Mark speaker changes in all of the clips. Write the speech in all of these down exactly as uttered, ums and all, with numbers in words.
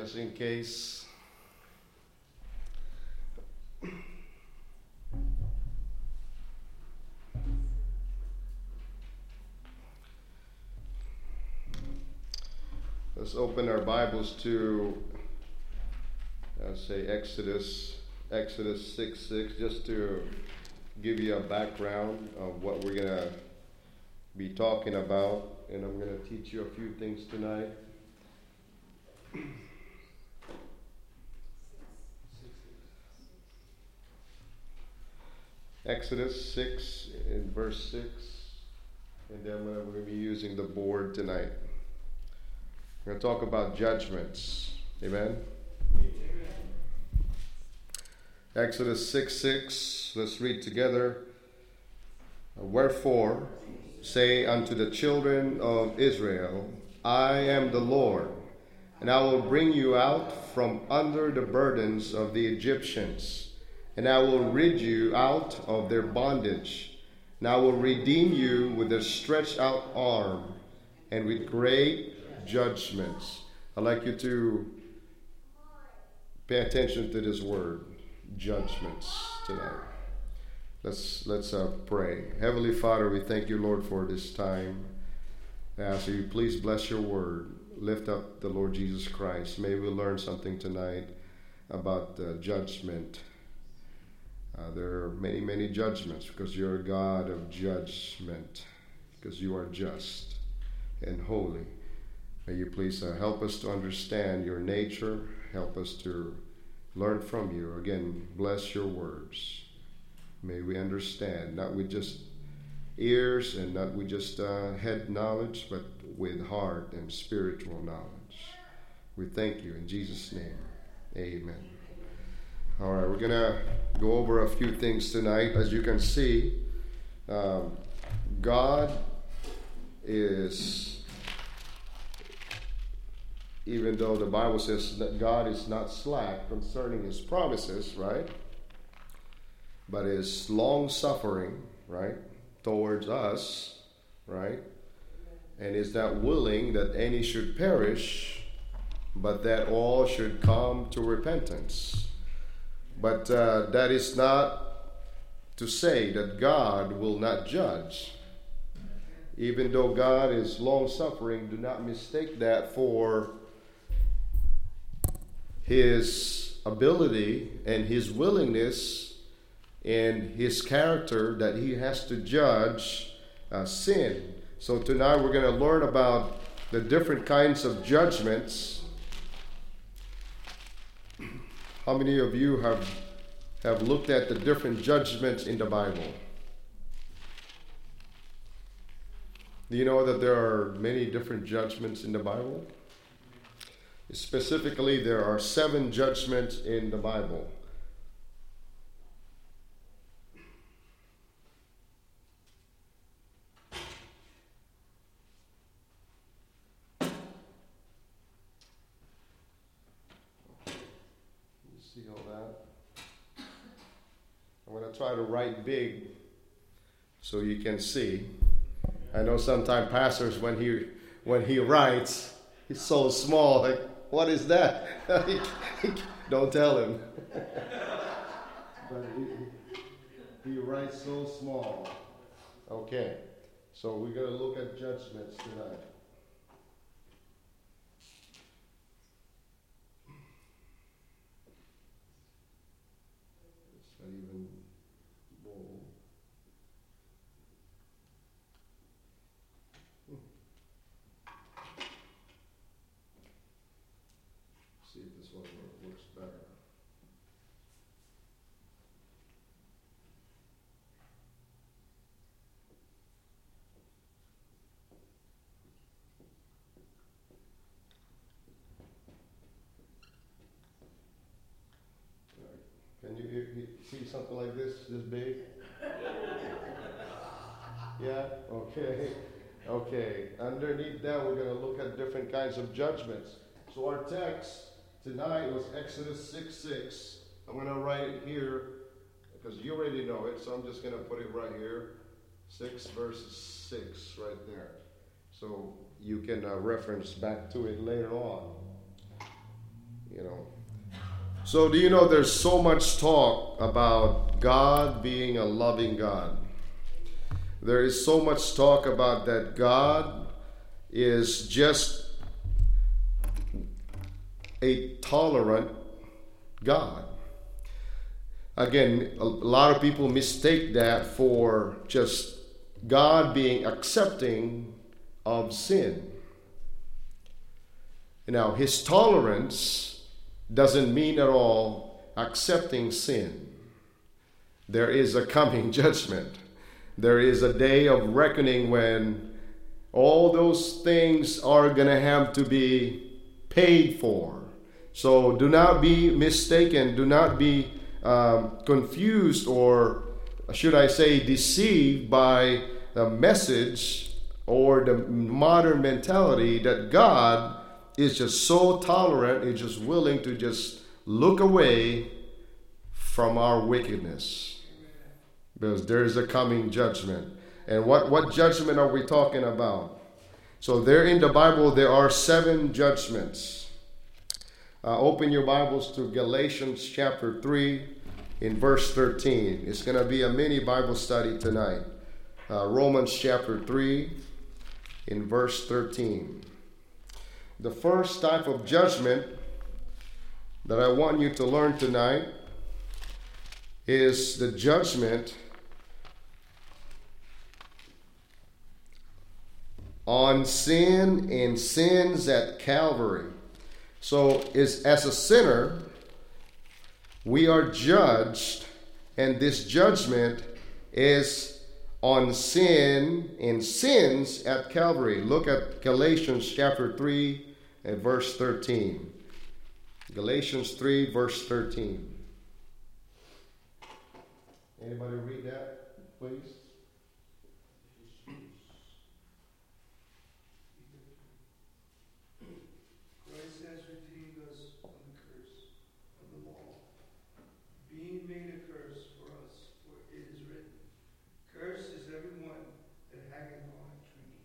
Speaker 1: just in case. Let's open our Bibles to, I'll say Exodus, Exodus six six, just to give you a background of what we're going to be talking about. And I'm going to teach you a few things tonight. Exodus six in verse six, and then we're going to be using the board tonight. We're going to talk about judgments. Amen? Amen. Exodus six six, let's read together. Wherefore, say unto the children of Israel, I am the Lord, and I will bring you out from under the burdens of the Egyptians, and I will rid you out of their bondage, and I will redeem you with a stretched out arm, and with great judgments. I'd like you to pay attention to this word, judgments, tonight. Let's let's uh, pray. Heavenly Father, we thank you, Lord, for this time. I ask you, please bless your word. Lift up the Lord Jesus Christ. May we learn something tonight about uh, judgment. Uh, there are many, many judgments because you're a God of judgment, because you are just and holy. May you please uh, help us to understand your nature. Help us to learn from you. Again, bless your words. May we understand, not with just ears and not with just uh, head knowledge, but with heart and spiritual knowledge. We thank you in Jesus' name. Amen. All right, we're going to go over a few things tonight. As you can see, um, God is, even though the Bible says that God is not slack concerning his promises, right? But is long-suffering, right, towards us, right? And is not willing that any should perish, but that all should come to repentance. But uh, that is not to say that God will not judge. Even though God is long-suffering, do not mistake that for his ability and his willingness and his character that he has to judge uh, sin. So tonight we're going to learn about the different kinds of judgments. How many of you have have looked at the different judgments in the Bible? Do you know that there are many different judgments in the Bible? Specifically, there are seven judgments in the Bible. You see all that? I'm going to try to write big so you can see. I know sometimes pastors, when he when he writes, he's so small, like, what is that? Don't tell him. But he, he writes so small. Okay, so we're going to look at judgments tonight. It's not even bold. See if this one works better. Can you, you, you see something like this, this big? Yeah? Okay. Okay. Underneath that, we're going to look at different kinds of judgments. So our text tonight was Exodus six six. I'm going to write it here because you already know it, so I'm just going to put it right here. six verses six right there. So you can uh, reference back to it later on. you know. So do you know there's so much talk about God being a loving God? There is so much talk about that God is just a tolerant God. Again, a lot of people mistake that for just God being accepting of sin. Now, his tolerance doesn't mean at all accepting sin. There is a coming judgment. There is a day of reckoning when all those things are going to have to be paid for. So do not be mistaken. Do not be um, confused, or should I say deceived by the message or the modern mentality that God is just so tolerant, is just willing to just look away from our wickedness. Because there is a coming judgment. And what, what judgment are we talking about? So there in the Bible, there are seven judgments. Uh, open your Bibles to Galatians chapter three in verse thirteen. It's going to be a mini Bible study tonight. Uh, Romans chapter three in verse thirteen. The first type of judgment that I want you to learn tonight is the judgment on sin and sins at Calvary. So is as a sinner, we are judged, and this judgment is on sin and sins at Calvary. Look at Galatians chapter three and verse thirteen. Galatians three verse thirteen. Anybody read that, please?
Speaker 2: Christ has redeemed us from the curse of the law, being made a curse for us, for it is written, "Cursed is everyone that hangeth on a tree."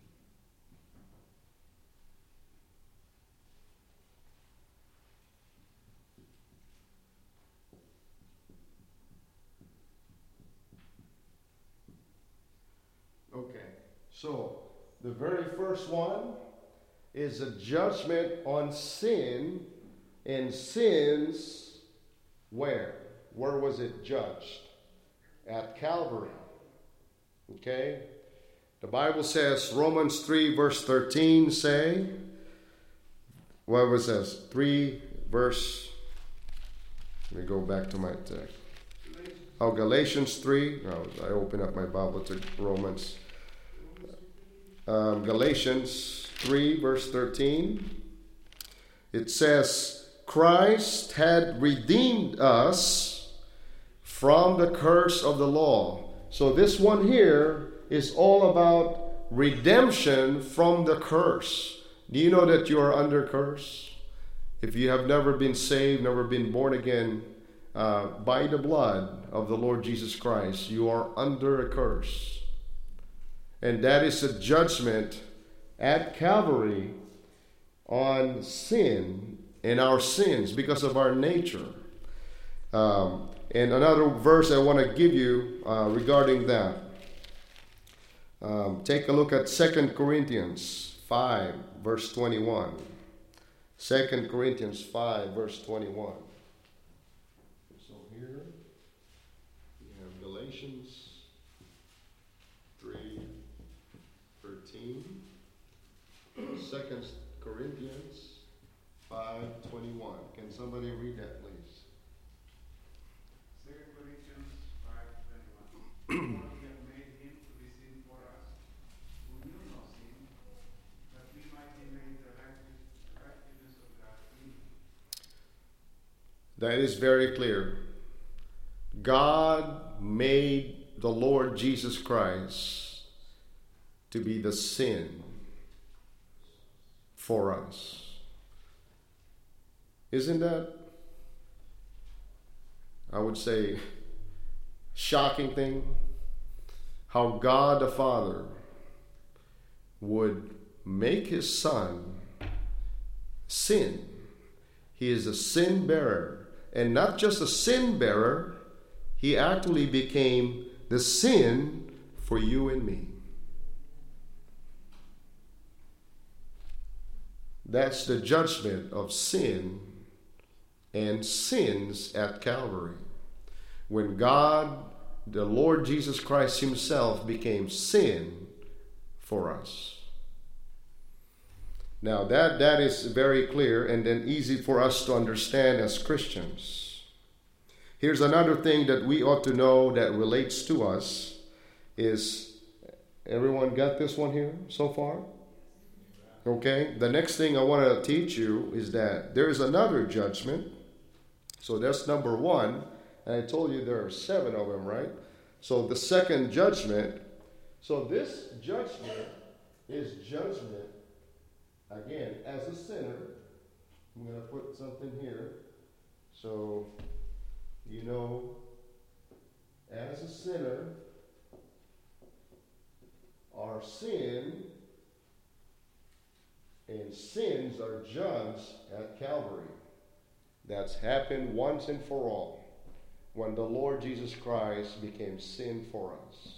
Speaker 1: Okay, so the very first one is a judgment on sin, and sins where? Where was it judged? At Calvary. Okay? The Bible says, Romans three verse thirteen say, what was this? three verse, let me go back to my text. Oh, Galatians three. No, I open up my Bible to Romans. Um, Galatians three, verse thirteen. It says, Christ had redeemed us from the curse of the law. So this one here is all about redemption from the curse. Do you know that you are under curse? If you have never been saved, never been born again, uh, by the blood of the Lord Jesus Christ, you are under a curse. And that is a judgment at Calvary on sin and our sins because of our nature. Um, and another verse I want to give you uh, regarding that. Um, take a look at Second Corinthians five, verse twenty-one. Second Corinthians five, verse twenty-one. So here we have Galatians three, thirteen. Second Corinthians five, twenty-one. Can somebody read that, please?
Speaker 2: Second Corinthians five twenty-one. We have made him to be sin for us, who knew no sin, that we might be made the righteousness of God in him.
Speaker 1: That is very clear. God made the Lord Jesus Christ to be the sin for us. Isn't that, I would say, shocking thing? How God the Father would make his son sin. He is a sin bearer. And not just a sin bearer, he actually became the sin for you and me. That's the judgment of sin and sins at Calvary. When God, the Lord Jesus Christ himself, became sin for us. Now that, that is very clear and then easy for us to understand as Christians. Here's another thing that we ought to know that relates to us is, everyone got this one here so far? Okay, the next thing I want to teach you is that there is another judgment. So that's number one. And I told you there are seven of them, right? So the second judgment. So this judgment is judgment, again, as a sinner. I'm going to put something here. So, you know, as a sinner, our sin and sins are judged at Calvary. That's happened once and for all when the Lord Jesus Christ became sin for us.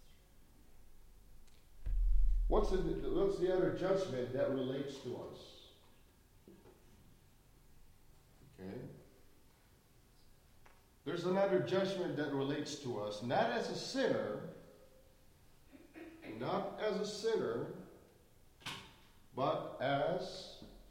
Speaker 1: What's the, what's the other judgment that relates to us? Okay. There's another judgment that relates to us, not as a sinner, not as a sinner, but as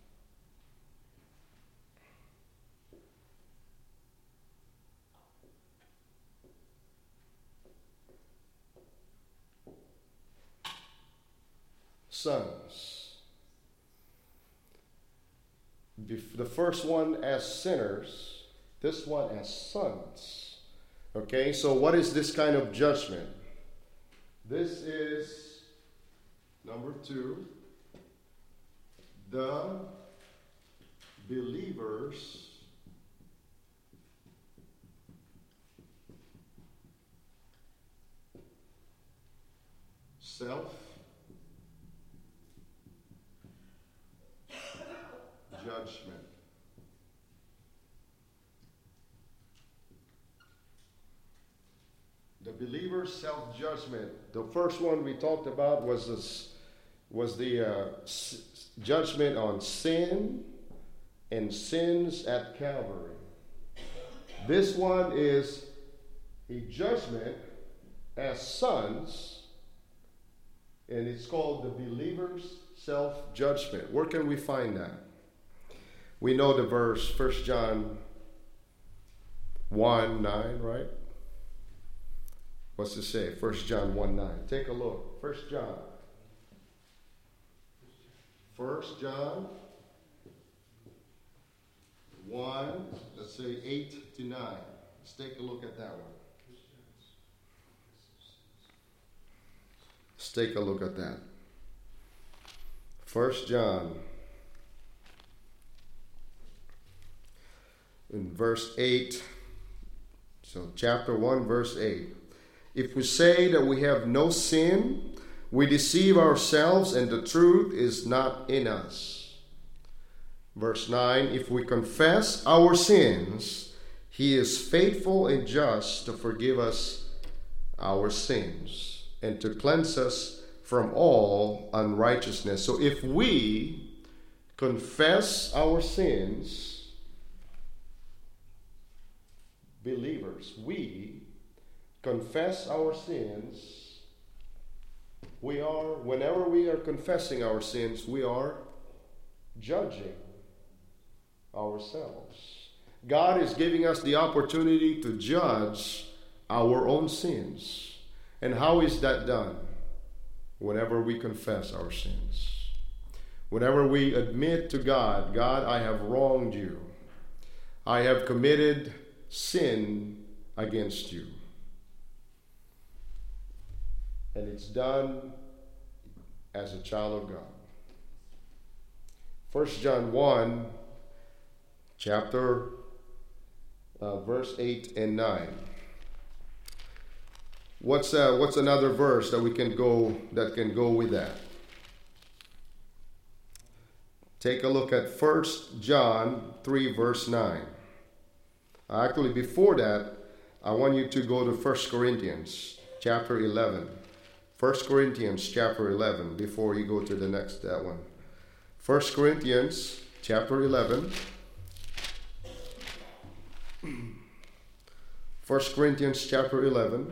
Speaker 1: sons. The first one as sinners, this one as sons. Okay, so what is this kind of judgment? This is number two. The believers self judgment. The believer's self-judgment. The first one we talked about was this, was the uh, s- judgment on sin and sins at Calvary. This one is a judgment as sons, and it's called the believer's self-judgment. Where can we find that? We know the verse, First John one nine, right? What's it say? First John one nine. Take a look. First John. First John one, let's say eight to nine. Let's take a look at that one. Let's take a look at that. First John in verse eight. So chapter one, verse eight. If we say that we have no sin, we deceive ourselves and the truth is not in us. Verse nine, if we confess our sins, he is faithful and just to forgive us our sins and to cleanse us from all unrighteousness. So if we confess our sins, believers, we confess our sins, we are, whenever we are confessing our sins, we are judging ourselves. God is giving us the opportunity to judge our own sins. And how is that done? Whenever we confess our sins. Whenever we admit to God, God, I have wronged you. I have committed sin against you. And it's done as a child of God. First John one, chapter, uh, verse eight and nine. What's uh, what's another verse that we can go that can go with that? Take a look at First John three, verse nine. Actually, before that, I want you to go to First Corinthians chapter eleven. First Corinthians chapter eleven, before you go to the next, that one. First Corinthians chapter eleven. First Corinthians chapter eleven.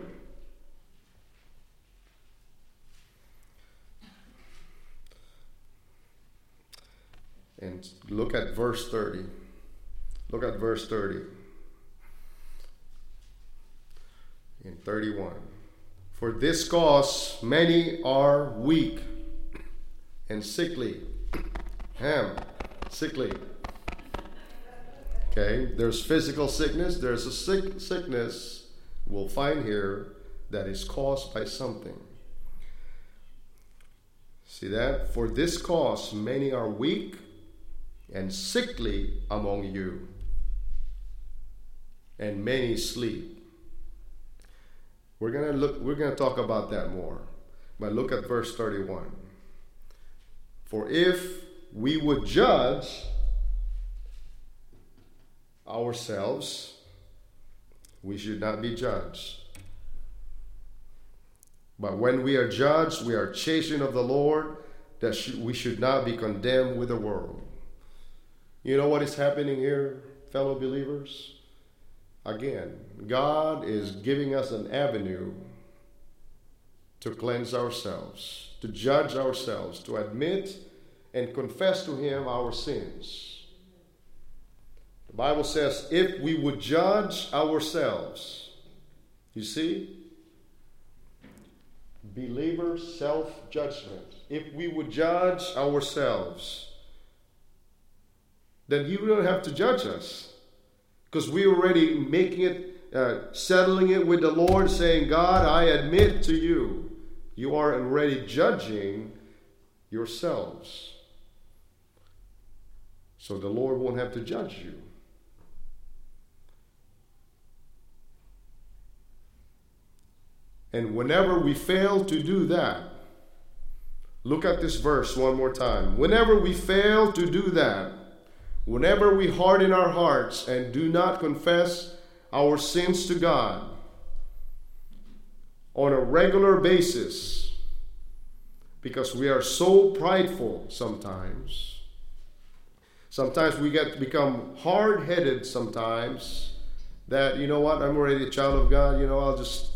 Speaker 1: And look at verse thirty. Look at verse thirty. In thirty-one. For this cause many are weak and sickly. Ham, sickly. Okay, there's physical sickness. There's a sick sickness we'll find here that is caused by something. See that? For this cause many are weak and sickly among you, and many sleep. We're gonna look. We're gonna talk about that more. But look at verse thirty-one. For if we would judge ourselves, we should not be judged. But when we are judged, we are chastened of the Lord, that sh- we should not be condemned with the world. You know what is happening here, fellow believers? Again, God is giving us an avenue to cleanse ourselves, to judge ourselves, to admit and confess to Him our sins. The Bible says, if we would judge ourselves, you see, believer self-judgment. If we would judge ourselves, then He wouldn't have to judge us, because we're already making it, uh, settling it with the Lord, saying, God, I admit to you, you are already judging yourselves. So the Lord won't have to judge you. And whenever we fail to do that, look at this verse one more time. Whenever we fail to do that, whenever we harden our hearts and do not confess our sins to God on a regular basis, because we are so prideful sometimes, sometimes we get to become hard-headed sometimes, that, you know what, I'm already a child of God, you know, I'll just,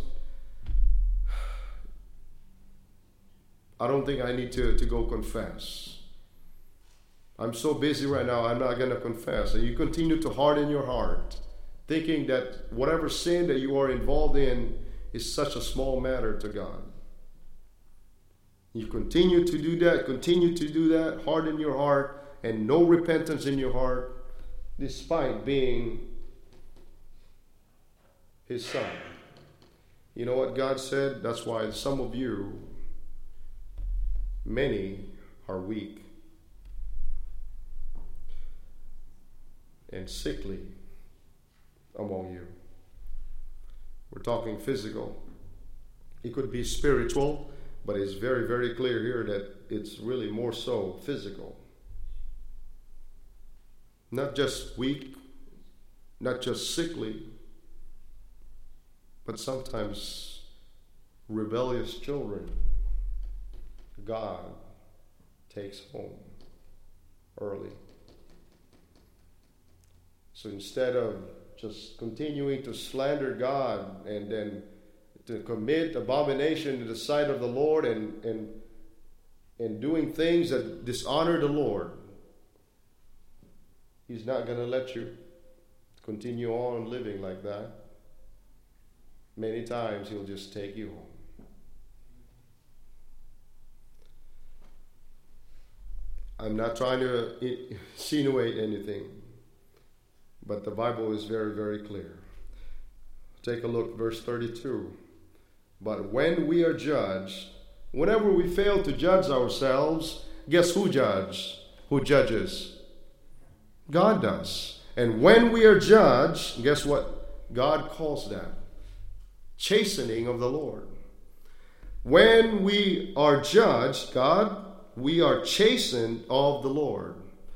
Speaker 1: I don't think I need to, to go confess. I'm so busy right now, I'm not going to confess. And you continue to harden your heart, thinking that whatever sin that you are involved in is such a small matter to God. You continue to do that, continue to do that, harden your heart, and no repentance in your heart, despite being His son. You know what God said? That's why some of you, many are weak and sickly among you. We're talking physical. It could be spiritual, but it's very, very clear here that it's really more so physical. Not just weak, not just sickly, but sometimes rebellious children God takes home early. So instead of just continuing to slander God and then to commit abomination in the sight of the Lord and, and, and doing things that dishonor the Lord, He's not going to let you continue on living like that. Many times He'll just take you home. I'm not trying to insinuate anything, but the Bible is very, very clear. Take a look, verse thirty-two. But when we are judged, whenever we fail to judge ourselves, guess who judges? Who judges? God does. And when we are judged, guess what God calls that? Chastening of the Lord. When we are judged, God, we are chastened of the Lord.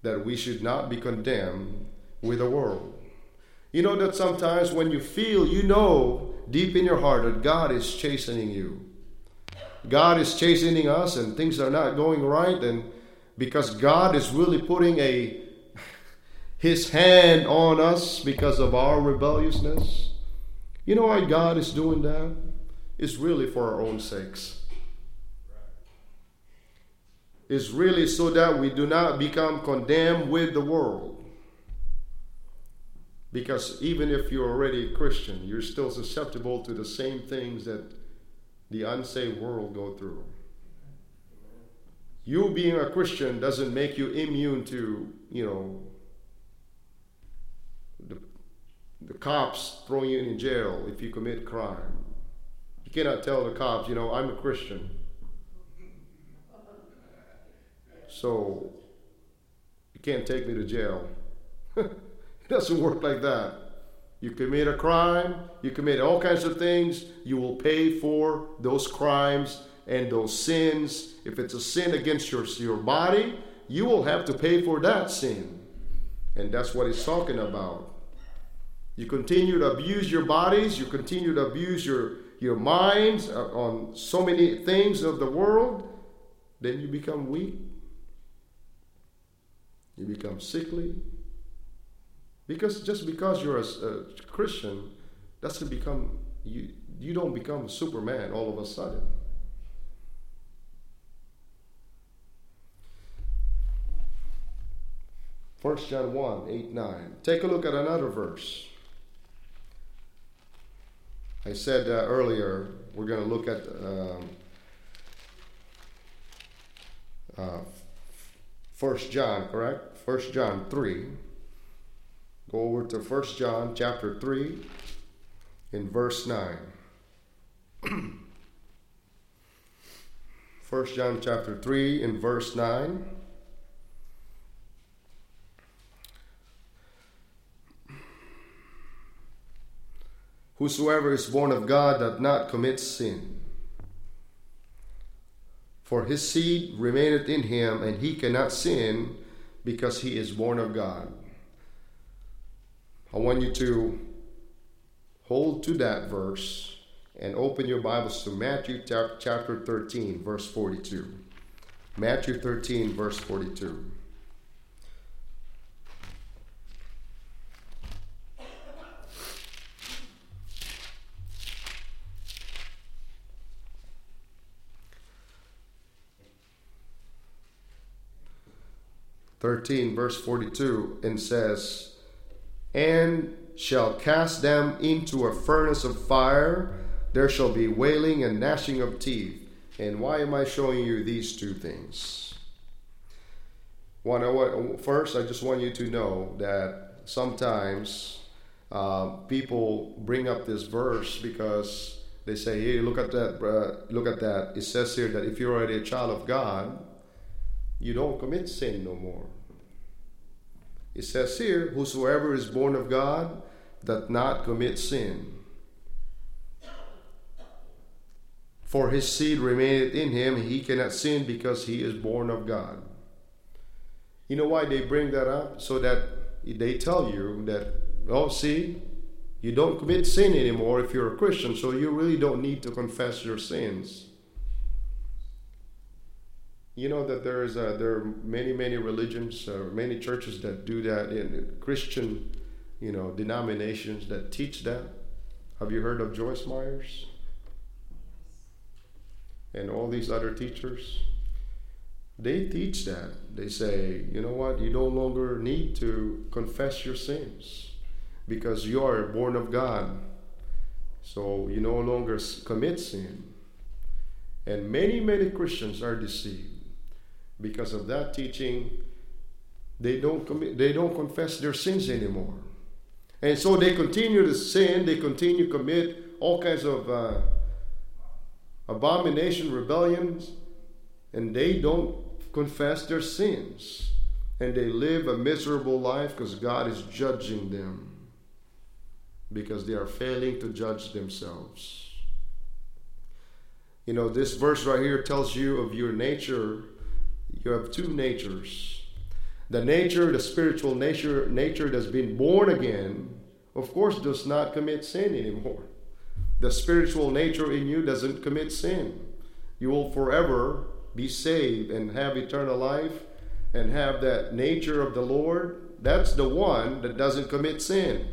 Speaker 1: that we should not be condemned with the world. You know that sometimes when you feel, you know deep in your heart that God is chastening you. God is chastening us and things are not going right, and because God is really putting a His hand on us because of our rebelliousness. You know why God is doing that? It's really for our own sakes. It's really so that we do not become condemned with the world. Because even if you're already a Christian, you're still susceptible to the same things that the unsaved world go through. You being a Christian doesn't make you immune to, you know, the, the cops throwing you in jail if you commit crime. You cannot tell the cops, you know, I'm a Christian, so you can't take me to jail. It doesn't work like that. You commit a crime, you commit all kinds of things, you will pay for those crimes and those sins. If it's a sin against your, your body, you will have to pay for that sin. And that's what he's talking about. You continue to abuse your bodies, you continue to abuse your, your minds on so many things of the world, then you become weak. You become sickly. Because just because you're a, a Christian doesn't become, you, you don't become Superman all of a sudden. First John one, eight, nine. Take a look at another verse. I said uh, earlier, we're going to look at um, uh, First John, correct? First John three. Go over to First John chapter three in verse nine. First John chapter three in verse nine. Whosoever is born of God doth not commit sin. For his seed remaineth in him, and he cannot sin because he is born of God. I want you to hold to that verse and open your Bibles to Matthew chapter thirteen, verse forty-two. Matthew thirteen, verse forty-two. thirteen, verse forty-two, and says, and shall cast them into a furnace of fire. There shall be wailing and gnashing of teeth. And why am I showing you these two things? One, first, I just want you to know that sometimes uh, people bring up this verse because they say, hey, look at that, uh, look at that. It says here that if you're already a child of God, you don't commit sin no more. It says here, whosoever is born of God doth not commit sin. For his seed remaineth in him, he cannot sin because he is born of God. You know why they bring that up? So that they tell you that, oh, see, you don't commit sin anymore if you're a Christian, so you really don't need to confess your sins. You know that there is a, there are many, many religions, uh, many churches that do that, in Christian, you know, denominations that teach that. Have you heard of Joyce Myers? And all these other teachers? They teach that. They say, you know what, you no longer need to confess your sins because you are born of God. So you no longer commit sin. And many, many Christians are deceived. Because of that teaching, they don't commit, they don't confess their sins anymore. And so they continue to sin, they continue to commit all kinds of uh, abomination, rebellions, and they don't confess their sins. And they live a miserable life because God is judging them. Because they are failing to judge themselves. You know, this verse right here tells you of your nature. You have two natures. The nature, the spiritual nature, nature that's been born again, of course, does not commit sin anymore. The spiritual nature in you doesn't commit sin. You will forever be saved and have eternal life and have that nature of the Lord. That's the one that doesn't commit sin.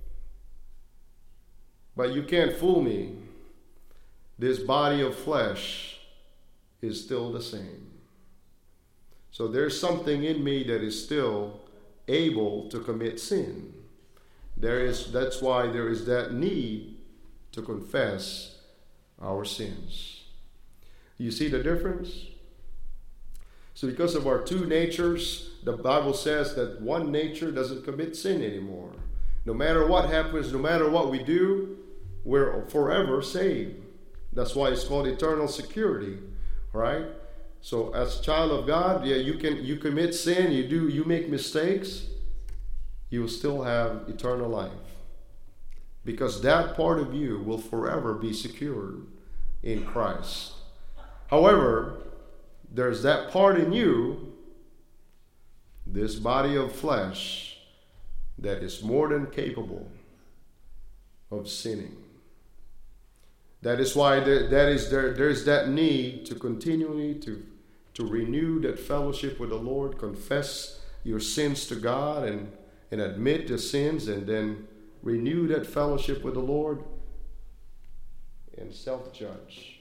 Speaker 1: But you can't fool me. This body of flesh is still the same. So there's something in me that is still able to commit sin. There is, that's why there is that need to confess our sins. You see the difference? So because of our two natures, the Bible says that one nature doesn't commit sin anymore. No matter what happens, no matter what we do, we're forever saved. That's why it's called eternal security, right? So as a child of God, yeah, you can you commit sin, you do you make mistakes, you will still have eternal life. Because that part of you will forever be secured in Christ. However, there's that part in you, this body of flesh, that is more than capable of sinning. That is why there, that is there, there's that need to continually to, to renew that fellowship with the Lord, confess your sins to God and, and admit the sins, and then renew that fellowship with the Lord and self-judge.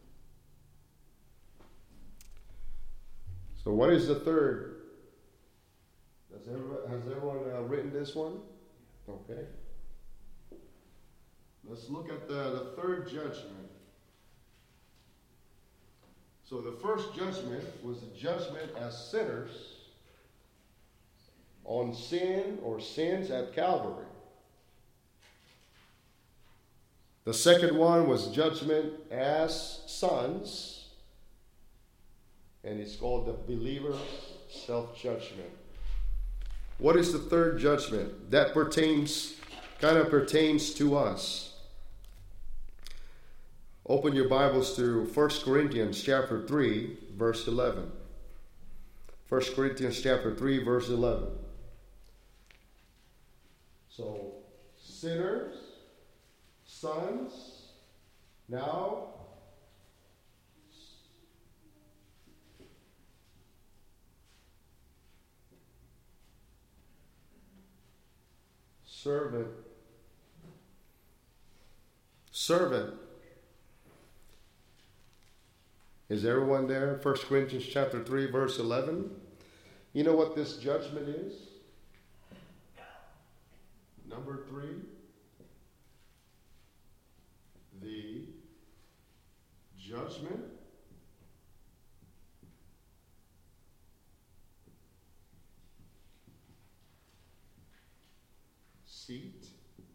Speaker 1: So what is the third? Has everyone, has everyone uh, written this one? Okay. Let's look at the, the third judgment. So the first judgment was a judgment as sinners on sin or sins at Calvary. The second one was judgment as sons, and it's called the believer's self-judgment. What is the third judgment? That pertains, kind of pertains to us. Open your Bibles to First Corinthians chapter three, verse eleven. First Corinthians chapter three, verse eleven. So, sinners, sons, now servant. Servant. Is everyone there? First Corinthians chapter three, verse eleven. You know what this judgment is? Number three. The judgment seat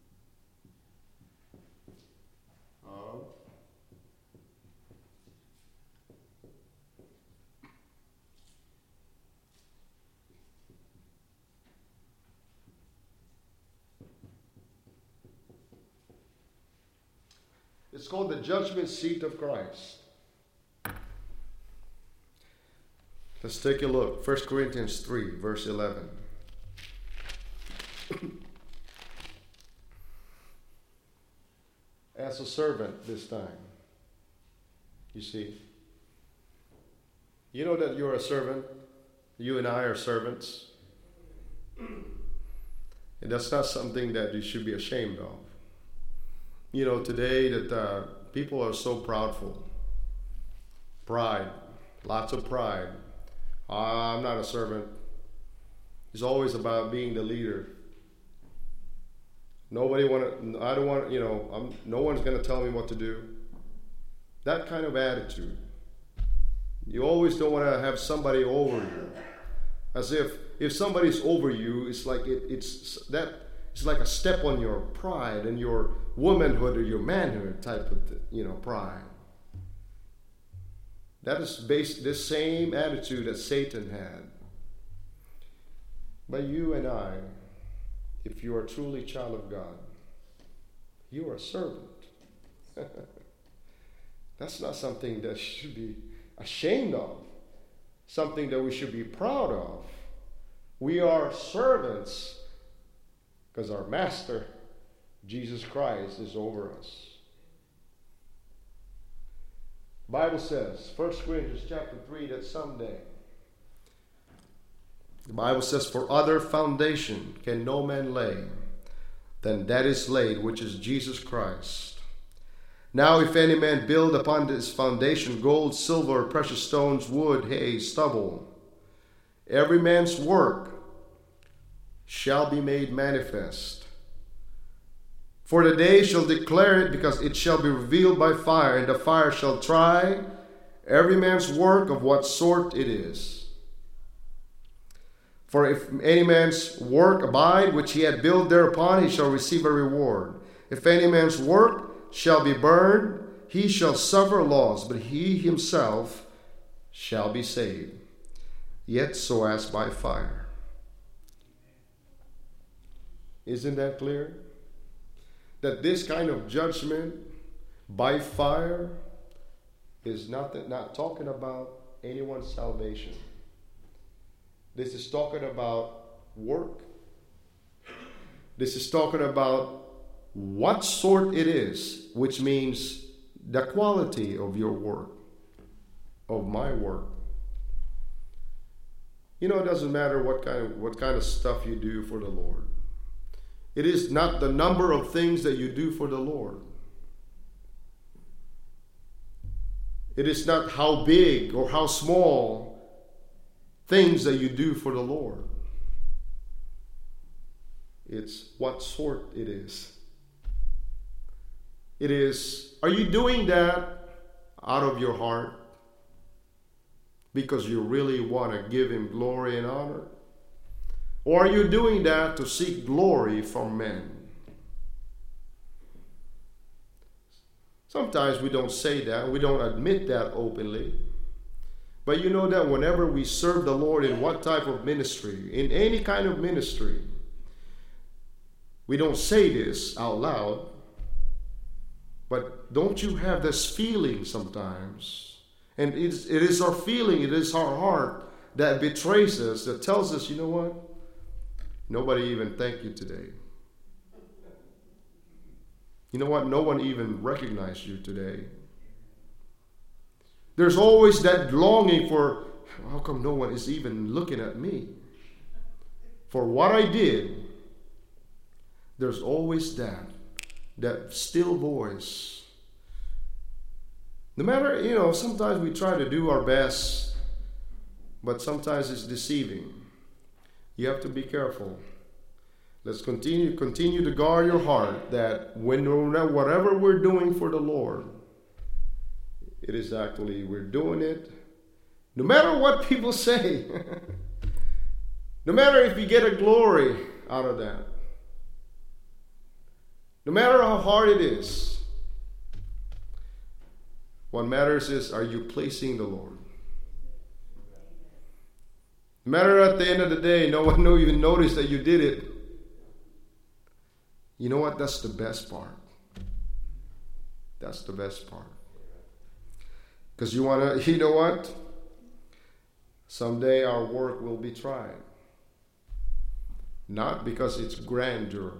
Speaker 1: of It's called the judgment seat of Christ. Let's take a look. First Corinthians three, verse eleven. As a servant this time. You see. You know that you're a servant. You and I are servants. And that's not something that you should be ashamed of. You know, today that uh, people are so proudful. Pride. Lots of pride. Uh, I'm not a servant. It's always about being the leader. Nobody want to, I don't want, you know, I'm, no one's going to tell me what to do. That kind of attitude. You always don't want to have somebody over you. As if, if somebody's over you, it's like it, it's that, it's like a step on your pride and your womanhood or your manhood type of, you know, pride. That is based this same attitude that Satan had. But you and I, if you are truly a child of God, you are a servant. That's not something that should be ashamed of. Something that we should be proud of. We are servants because our master, Jesus Christ, is over us. The Bible says, First Corinthians chapter three, that someday, the Bible says, for other foundation can no man lay than that is laid, which is Jesus Christ. Now if any man build upon this foundation gold, silver, precious stones, wood, hay, stubble, every man's work shall be made manifest. For the day shall declare it, because it shall be revealed by fire, and the fire shall try every man's work of what sort it is. For if any man's work abide, which he had built thereupon, he shall receive a reward. If any man's work shall be burned, he shall suffer loss, but he himself shall be saved, yet so as by fire. Isn't that clear? That this kind of judgment by fire is not, not talking about anyone's salvation. This is talking about work. This is talking about what sort it is, which means the quality of your work, of my work. You know, it doesn't matter what kind of what kind of stuff you do for the Lord. It is not the number of things that you do for the Lord. It is not how big or how small things that you do for the Lord. It's what sort it is. It is, are you doing that out of your heart because you really want to give Him glory and honor? Or are you doing that to seek glory from men? Sometimes we don't say that. We don't admit that openly. But you know that whenever we serve the Lord in what type of ministry, in any kind of ministry, we don't say this out loud. But don't you have this feeling sometimes? And it is, it is our feeling, it is our heart that betrays us, that tells us, you know what? Nobody even thanked you today. You know what? No one even recognized you today. There's always that longing for, how come no one is even looking at me? For what I did, there's always that, that still voice. No matter, you know, sometimes we try to do our best, but sometimes it's deceiving. You have to be careful. Let's continue continue to guard your heart that when whatever we're doing for the Lord, it is actually we're doing it no matter what people say. No matter if you get a glory out of that. No matter how hard it is. What matters is, are you pleasing the Lord? No matter at the end of the day, no one will even notice that you did it. You know what? That's the best part. That's the best part. Because you want to, you know what? Someday our work will be tried. Not because it's grandeur,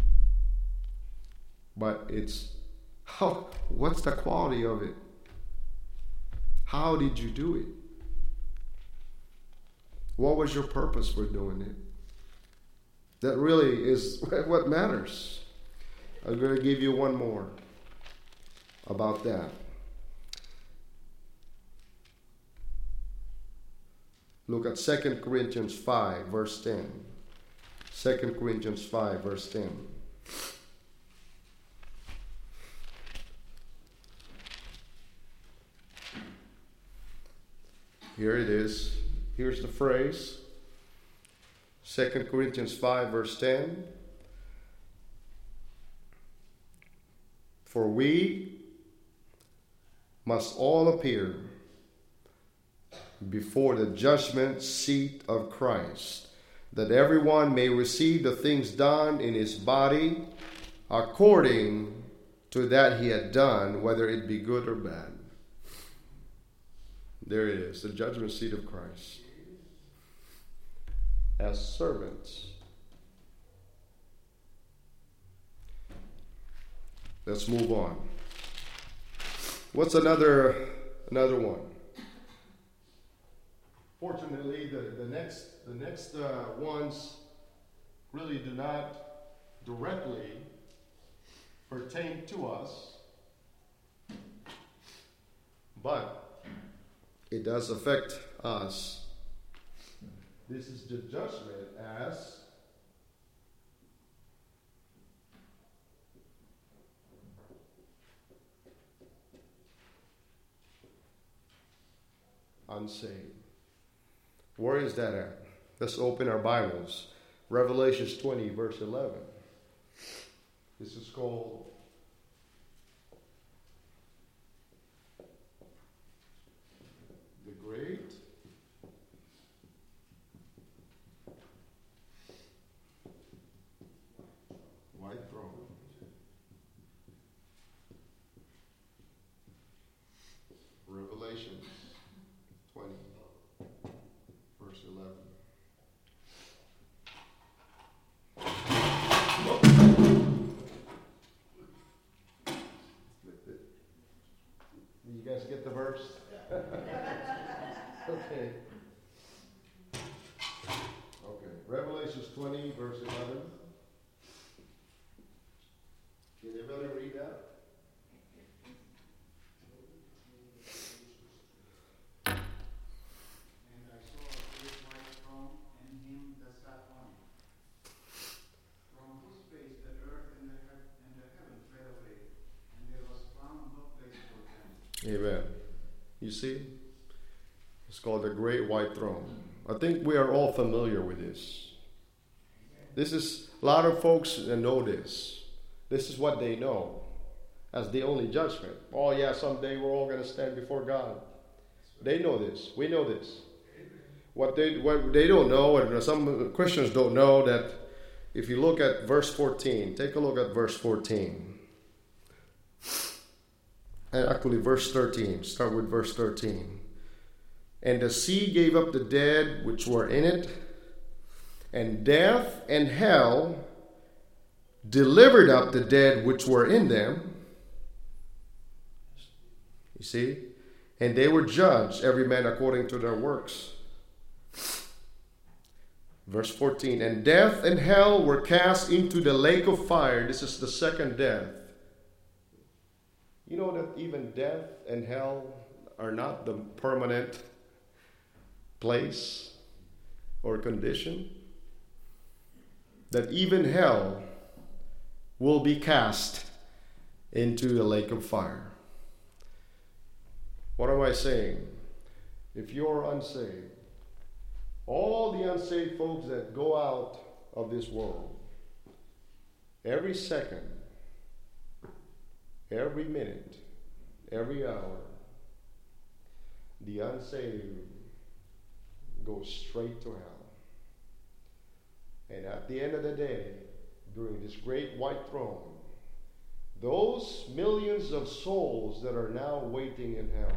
Speaker 1: but it's, how, what's the quality of it? How did you do it? What was your purpose for doing it? That really is what matters. I'm going to give you one more about that. Look at Second Corinthians five, verse ten. Second Corinthians five, verse ten. Here it is. Here's the phrase. Second Corinthians five, verse ten. For we must all appear before the judgment seat of Christ, that everyone may receive the things done in his body according to that he had done, whether it be good or bad. There it is, the judgment seat of Christ. as servants. Let's move on. What's another another one? Fortunately, the, the next the next uh, ones really do not directly pertain to us, but it does affect us. This is the judgment as unsaved. Where is that at? Let's open our Bibles. Revelations twenty, verse eleven. This is called the Great White Throne. Revelations twenty, verse eleven. You guys get the verse? Okay. Okay. Revelations twenty, verse eleven. Can anybody read that?
Speaker 2: And I saw a great white throne, and him that sat on it, from whose face the earth and the, heav- and the heaven fled away, and there was found no place for them.
Speaker 1: Amen. You see? It's called the Great White Throne. I think we are all familiar with this. This is, a lot of folks know this. This is what they know as the only judgment. Oh yeah, someday we're all going to stand before God. They know this. We know this. What they what they don't know, and some Christians don't know, that if you look at verse fourteen, take a look at verse fourteen. And actually verse thirteen. Start with verse thirteen. And the sea gave up the dead which were in it, and death and hell delivered up the dead which were in them. You see? And they were judged, every man according to their works. Verse fourteen. And death and hell were cast into the lake of fire. This is the second death. You know that even death and hell are not the permanent place or condition? That even hell will be cast into the lake of fire. What am I saying? If you're unsaved, all the unsaved folks that go out of this world, every second, every minute, every hour, the unsaved go straight to hell. And at the end of the day, during this great white throne, those millions of souls that are now waiting in hell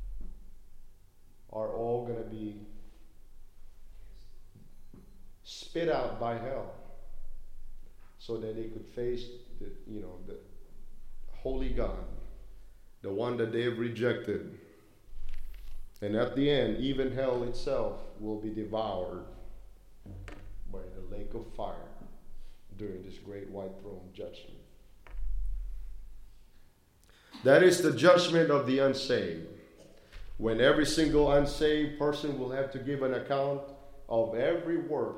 Speaker 1: are all going to be spit out by hell so that they could face the, you know, the holy God, the one that they've rejected. And at the end, even hell itself will be devoured by the lake of fire during this great white throne judgment. That is the judgment of the unsaved, when every single unsaved person will have to give an account of every work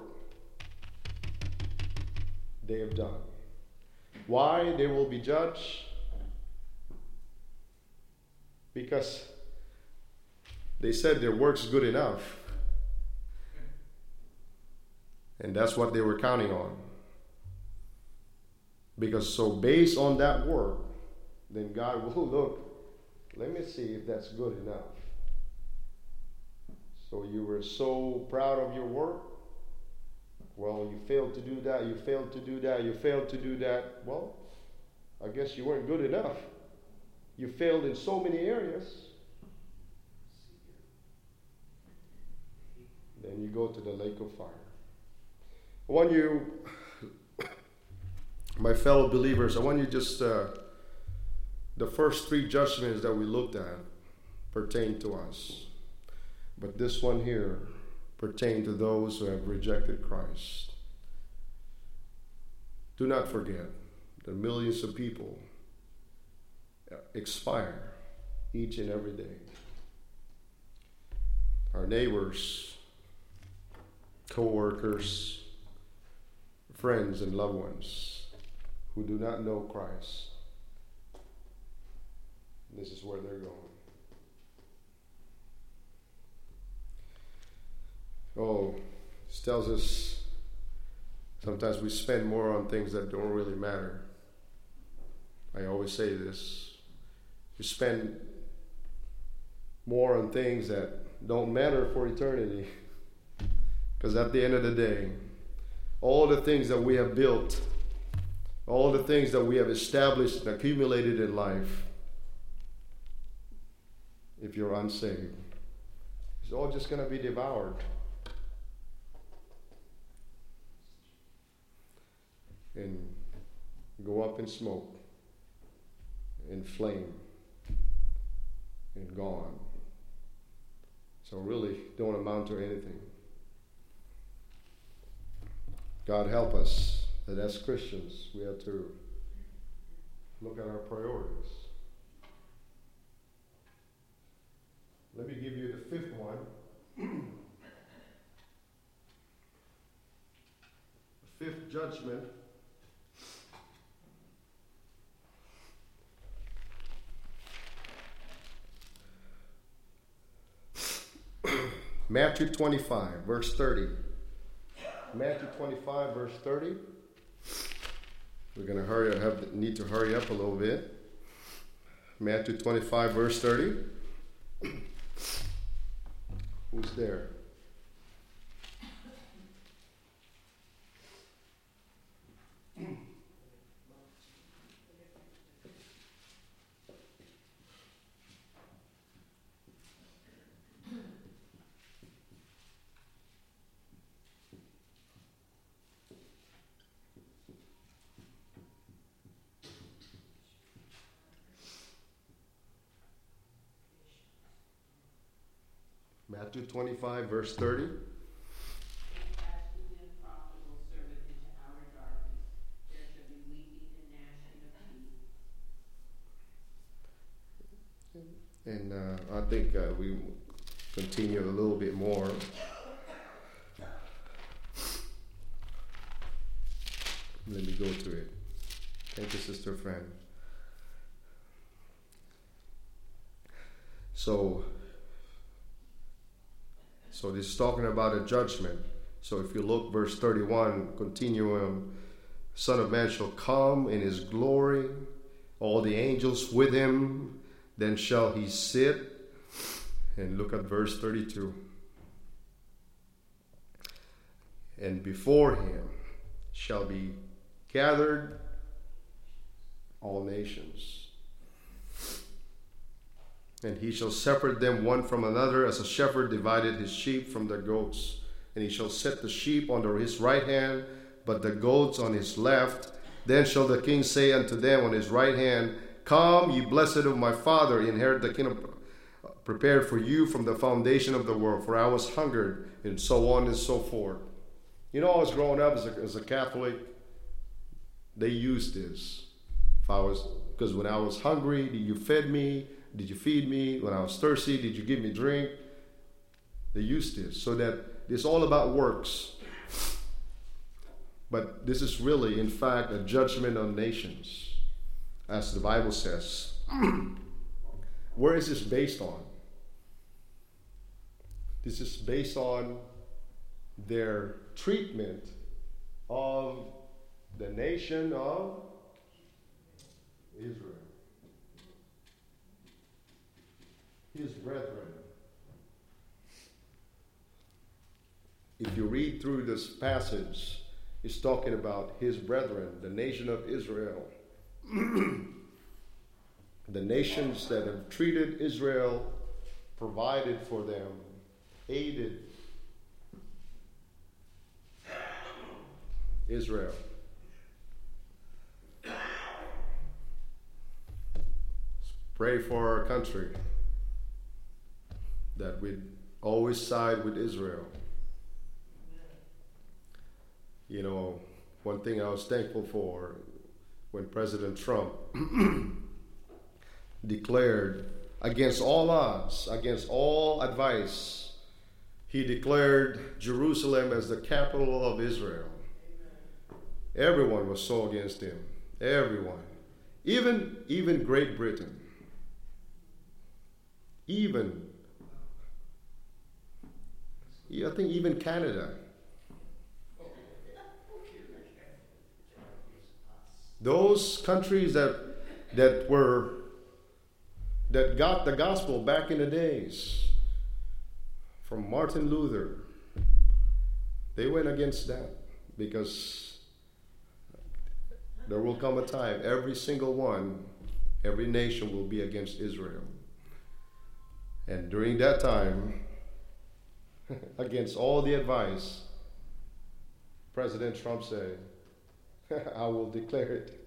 Speaker 1: they have done. Why they will be judged? Because they said their work's good enough. And that's what they were counting on. Because so based on that work, then God will look, let me see if that's good enough. So you were so proud of your work. Well, you failed to do that, you failed to do that, you failed to do that. Well, I guess you weren't good enough. You failed in so many areas. Then you go to the lake of fire. I want you, my fellow believers, I want you just, uh, the first three judgments that we looked at pertain to us. But this one here pertains to those who have rejected Christ. Do not forget that millions of people expire each and every day. Our neighbors, co-workers, friends, and loved ones who do not know Christ. This is where they're going. Oh, this tells us sometimes we spend more on things that don't really matter. I always say this. You spend more on things that don't matter for eternity. Because at the end of the day, all the things that we have built, all the things that we have established and accumulated in life, if you're unsaved, it's all just going to be devoured. And go up in smoke, in flame, and gone. So really don't amount to anything. God help us that as Christians we have to look at our priorities. Let me give you the fifth one. The fifth judgment. Matthew twenty-five, verse thirty. Matthew twenty-five, verse thirty. We're going to hurry. I have need to hurry up a little bit. Matthew twenty-five, verse thirty. Who's there? Matthew twenty-five, verse thirty.
Speaker 3: And cast the unprofitable servant into outer darkness. There shall be weeping and gnashing of teeth.
Speaker 1: And uh, I think uh, we continue a little bit more. Let me go to it. Thank you, Sister Fran. So, so this is talking about a judgment. So if you look, verse thirty-one, continuum, Son of Man shall come in his glory, all the angels with him, then shall he sit. And look at verse thirty-two. And before him shall be gathered all nations. And he shall separate them one from another, as a shepherd divided his sheep from the goats. And he shall set the sheep under his right hand, but the goats on his left. Then shall the king say unto them on his right hand, Come, ye blessed of my Father, inherit the kingdom prepared for you from the foundation of the world. For I was hungered, and so on and so forth. You know, I was growing up as a, as a Catholic, they used this. If I was, because when I was hungry, you fed me. Did you feed me? When I was thirsty, did you give me drink? They used this. So that it's all about works. But this is really, in fact, a judgment on nations, as the Bible says. Where is this based on? This is based on their treatment of the nation of Israel. His brethren. If you read through this passage, it's talking about his brethren, the nation of Israel. The nations that have treated Israel, provided for them, aided. Israel. Pray for our country that we'd always side with Israel. You know, one thing I was thankful for when President Trump declared against all odds, against all advice, he declared Jerusalem as the capital of Israel. Everyone was so against him. Everyone. Even, even Great Britain. Even, I think even Canada. Those countries that that were that got the gospel back in the days, from Martin Luther, they went against that because there will come a time every single one, every nation will be against Israel. And during that time, against all the advice, President Trump said, I will declare it.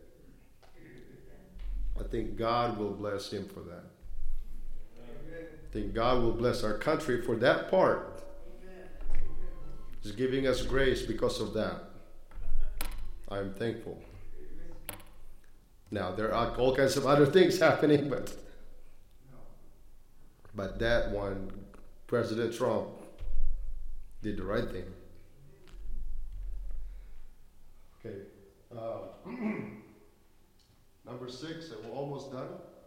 Speaker 1: I think God will bless him for that. I think God will bless our country for that part. He's giving us grace because of that. I'm thankful. Now, there are all kinds of other things happening, but but that one, President Trump did the right thing. Okay. Uh, number six, and we're almost done.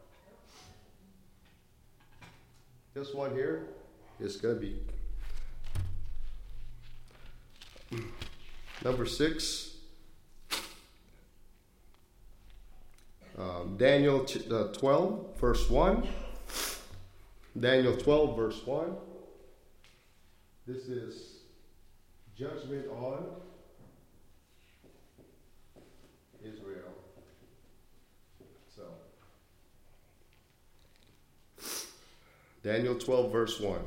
Speaker 1: This one here is going to be number six. Um, Daniel twelve, verse one. Daniel twelve, verse one. This is judgment on Israel. So, Daniel twelve, verse one.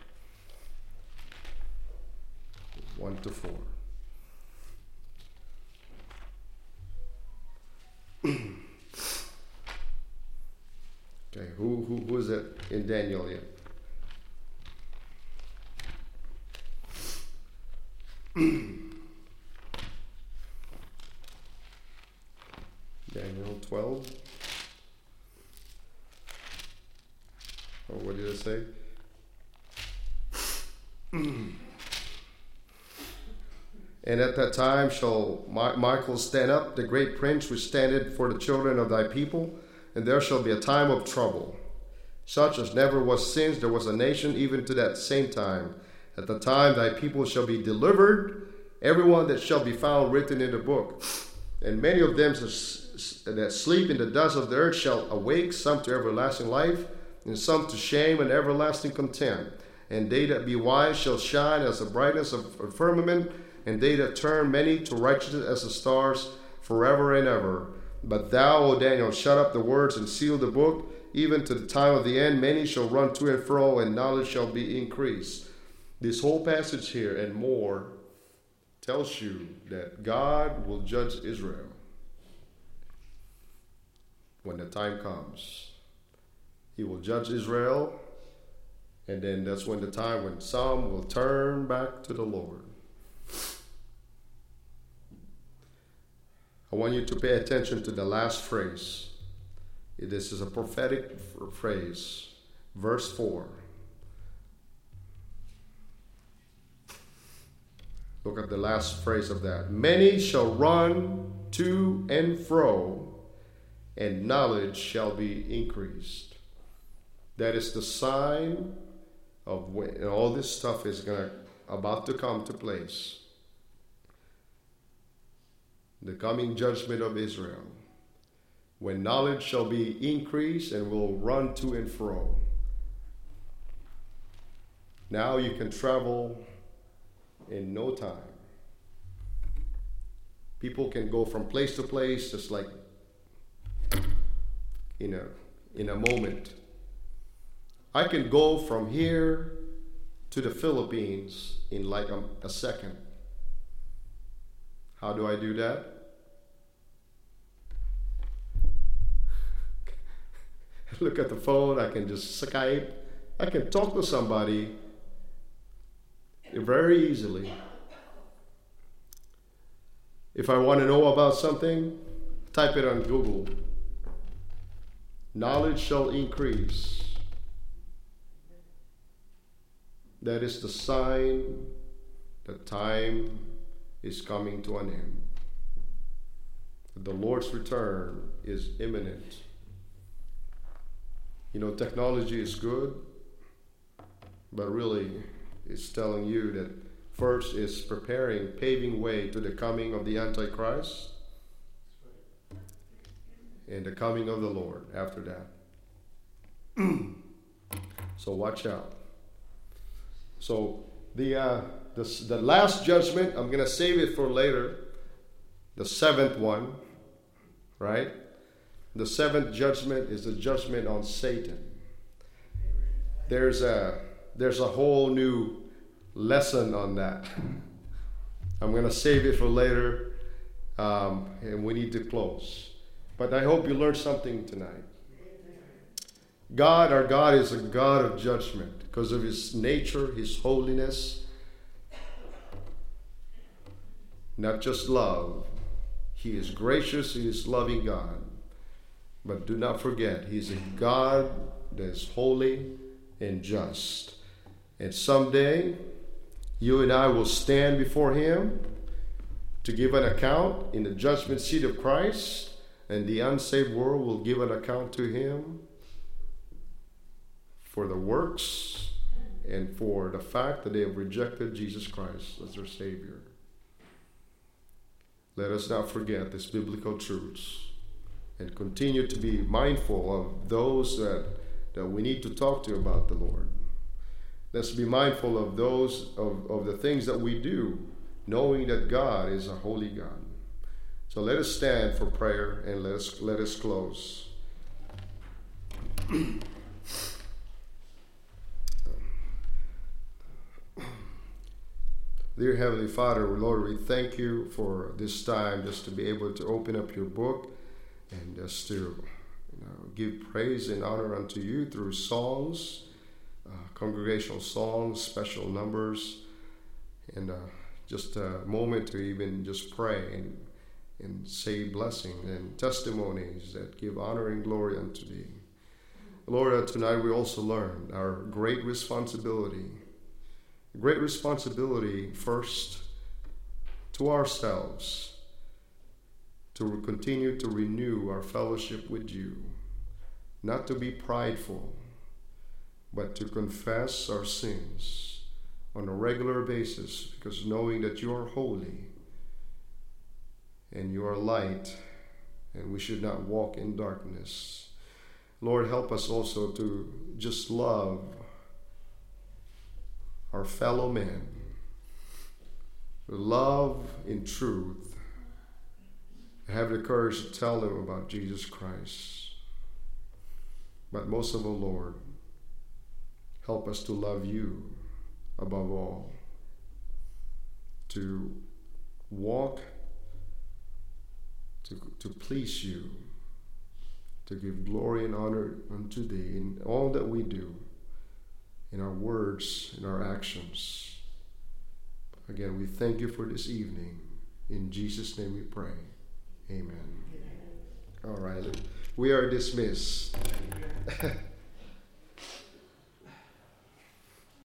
Speaker 1: one to four. Okay, who, who who is it in Daniel yet? Daniel twelve. Or what did it say? And at that time shall Mi- Michael stand up, the great prince which standeth for the children of thy people, and there shall be a time of trouble, such as never was since there was a nation even to that same time. At the time thy people shall be delivered, everyone that shall be found written in the book. And many of them that sleep in the dust of the earth shall awake, some to everlasting life, and some to shame and everlasting contempt. And they that be wise shall shine as the brightness of a firmament, and they that turn many to righteousness as the stars forever and ever. But thou, O Daniel, shut up the words and seal the book, even to the time of the end. Many shall run to and fro, and knowledge shall be increased. This whole passage here and more tells you that God will judge Israel when the time comes. He will judge Israel, and then that's when the time when some will turn back to the Lord. I want you to pay attention to the last phrase. This is a prophetic phrase. Verse four. Look at the last phrase of that. Many shall run to and fro, and knowledge shall be increased. That is the sign of when all this stuff is gonna about to come to place. The coming judgment of Israel, when knowledge shall be increased and will run to and fro. Now you can travel in no time. People can go from place to place just like in a in a moment. I can go from here to the Philippines in like a, a second. How do I do that? Look at the phone. I can just Skype. I can talk to somebody very easily. If I want to know about something, type it on Google. Knowledge shall increase. That is the sign that time is coming to an end. The Lord's return is imminent. You know, technology is good, but really it's telling you that first is preparing, paving way to the coming of the Antichrist and the coming of the Lord after that. So watch out. So the, uh, the the last judgment, I'm going to save it for later, the seventh one, right? The seventh judgment is the judgment on Satan. There's a there's a whole new lesson on that. I'm going to save it for later, um, and we need to close. But I hope you learned something tonight. God, our God, is a God of judgment because of His nature, His holiness. Not just love. He is gracious, He is loving God. But do not forget, He's a God that is holy and just. And someday, you and I will stand before Him to give an account in the judgment seat of Christ, and the unsaved world will give an account to Him for the works and for the fact that they have rejected Jesus Christ as their Savior. Let us not forget these biblical truths and continue to be mindful of those that, that we need to talk to about the Lord. Let's be mindful of those of, of the things that we do, knowing that God is a holy God. So let us stand for prayer and let us let us close. Dear Heavenly Father, Lord, we thank you for this time just to be able to open up your book and just to you know, give praise and honor unto you through songs, uh, congregational songs, special numbers, and uh, just a moment to even just pray and, and say blessings and testimonies that give honor and glory unto thee. Lord, uh, tonight we also learn our great responsibility Great responsibility first to ourselves to continue to renew our fellowship with you, not to be prideful, but to confess our sins on a regular basis, because knowing that you are holy and you are light and we should not walk in darkness. Lord, help us also to just love our fellow men, love in truth, have the courage to tell them about Jesus Christ. But most of all, Lord, help us to love you above all, to walk, to, to please you, to give glory and honor unto thee in all that we do, in our words, in our actions. Again, we thank you for this evening. In Jesus' name we pray. Amen. Amen. All right. We are dismissed.